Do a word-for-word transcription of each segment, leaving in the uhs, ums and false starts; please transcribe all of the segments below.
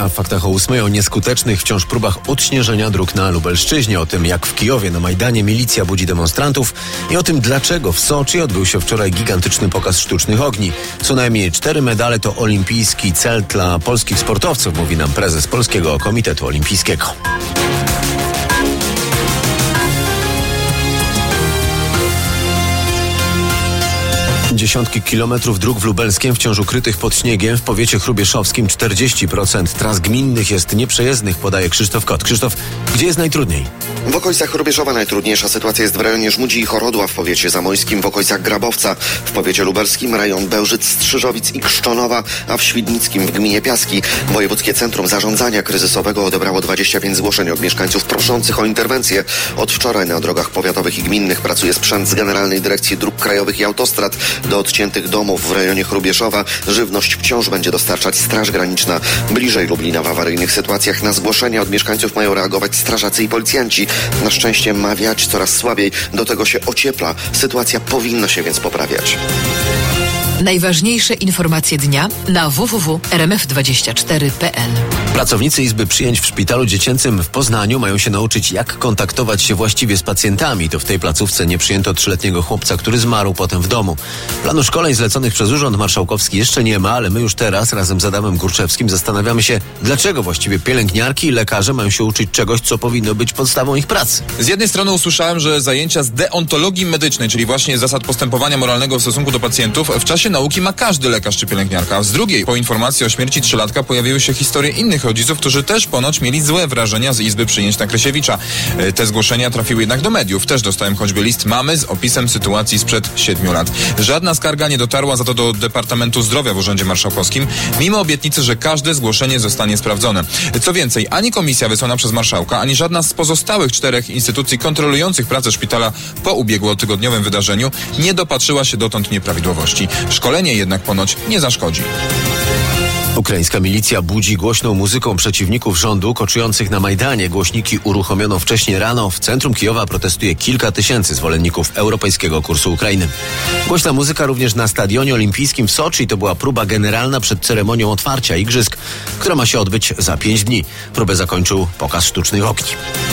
A w faktach o ósmej o nieskutecznych wciąż próbach odśnieżenia dróg na Lubelszczyźnie, o tym jak w Kijowie na Majdanie milicja budzi demonstrantów i o tym dlaczego w Soczi odbył się wczoraj gigantyczny pokaz sztucznych ogni. Co najmniej cztery medale to olimpijski cel dla polskich sportowców, mówi nam prezes Polskiego Komitetu Olimpijskiego. Dziesiątki kilometrów dróg w Lubelskiem wciąż ukrytych pod śniegiem. W powiecie chrubieszowskim czterdzieści procent tras gminnych jest nieprzejezdnych, podaje Krzysztof Kot. Krzysztof, gdzie jest najtrudniej? W okolicach Chrubieszowa najtrudniejsza sytuacja jest w rejonie Żmudzi i Chorodła, w powiecie zamojskim, w okolicach Grabowca, w powiecie lubelskim rejon Bełżyc, Strzyżowic i Krzczonowa, a w Świdnickim w gminie Piaski. Wojewódzkie Centrum Zarządzania Kryzysowego odebrało dwadzieścia pięć zgłoszeń od mieszkańców proszących o interwencję. Od wczoraj na drogach powiatowych i gminnych pracuje sprzęt z Generalnej Dyrekcji Dróg Krajowych i Autostrad. Do odciętych domów w rejonie Chrubieszowa żywność wciąż będzie dostarczać Straż Graniczna. Bliżej Lublina w awaryjnych sytuacjach na zgłoszenia od mieszkańców mają reagować strażacy i policjanci. Na szczęście ma wiać coraz słabiej, do tego się ociepla. Sytuacja powinna się więc poprawiać. Najważniejsze informacje dnia na w w w kropka r m f dwadzieścia cztery kropka p l. Pracownicy Izby Przyjęć w Szpitalu Dziecięcym w Poznaniu mają się nauczyć, jak kontaktować się właściwie z pacjentami. To w tej placówce nie przyjęto trzyletniego chłopca, który zmarł potem w domu. Planu szkoleń zleconych przez Urząd Marszałkowski jeszcze nie ma, ale my już teraz razem z Adamem Górczewskim zastanawiamy się, dlaczego właściwie pielęgniarki i lekarze mają się uczyć czegoś, co powinno być podstawą ich pracy. Z jednej strony usłyszałem, że zajęcia z deontologii medycznej, czyli właśnie zasad postępowania moralnego w stosunku do pacjentów, w czasie nauki ma każdy lekarz czy pielęgniarka. A z drugiej, po informacji o śmierci trzylatka pojawiły się historie innych rodziców, którzy też ponoć mieli złe wrażenia z Izby Przyjęć na Krysiewicza. Te zgłoszenia trafiły jednak do mediów. Też dostałem choćby list mamy z opisem sytuacji sprzed siedmiu lat. Żadna skarga nie dotarła za to do Departamentu Zdrowia w Urzędzie Marszałkowskim, mimo obietnicy, że każde zgłoszenie zostanie sprawdzone. Co więcej, ani komisja wysłana przez marszałka, ani żadna z pozostałych czterech instytucji kontrolujących pracę szpitala po ubiegłotygodniowym wydarzeniu nie dopatrzyła się dotąd nieprawidłowości. Szkolenie jednak ponoć nie zaszkodzi. Ukraińska milicja budzi głośną muzyką przeciwników rządu koczujących na Majdanie. Głośniki uruchomiono wcześniej rano. W centrum Kijowa protestuje kilka tysięcy zwolenników europejskiego kursu Ukrainy. Głośna muzyka również na Stadionie Olimpijskim w Soczi. To była próba generalna przed ceremonią otwarcia igrzysk, która ma się odbyć za pięć dni. Próbę zakończył pokaz sztucznych ogni.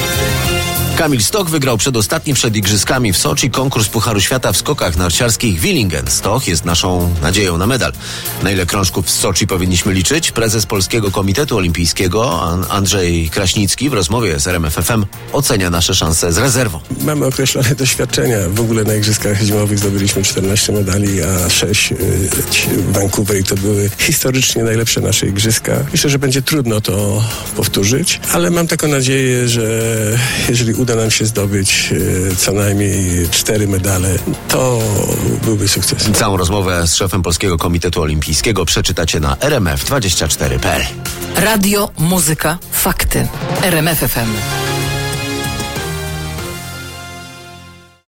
Kamil Stoch wygrał przedostatni przed Igrzyskami w Soczi konkurs Pucharu Świata w skokach narciarskich Willingen. Stoch jest naszą nadzieją na medal. Na ile krążków w Soczi powinniśmy liczyć? Prezes Polskiego Komitetu Olimpijskiego Andrzej Kraśnicki w rozmowie z R M F F M ocenia nasze szanse z rezerwą. Mamy określone doświadczenia. W ogóle na Igrzyskach Zimowych zdobyliśmy czternaście medali, a sześć w Vancouver i to były historycznie najlepsze nasze Igrzyska. Myślę, że będzie trudno to powtórzyć, ale mam taką nadzieję, że jeżeli uda nam się zdobyć e, co najmniej cztery medale, to byłby sukces. Całą rozmowę z szefem Polskiego Komitetu Olimpijskiego przeczytacie na r m f dwadzieścia cztery kropka p l. Radio, muzyka, fakty. R M F F M.